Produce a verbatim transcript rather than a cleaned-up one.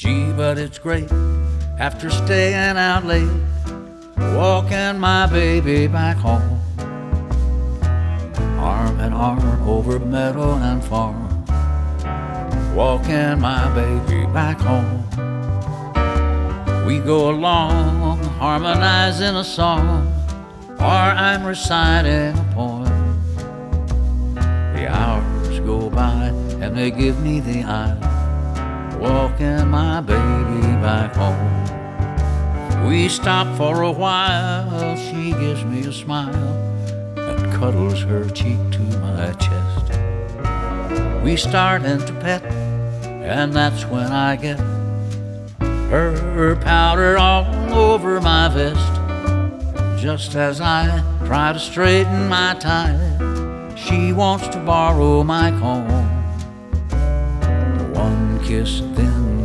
Gee, but it's great after staying out late, walking my baby back home. Arm in arm over meadow and farm, walking my baby back home. We go along harmonizing a song, or I'm reciting a poem. The hours go by and they give me the eye, walking my baby back home. We stop for a while, she gives me a smile and cuddles her cheek to my chest. We start into pet, and that's when I get her powder all over my vest. Just as I try to straighten my tie, she wants to borrow my comb. One kiss, then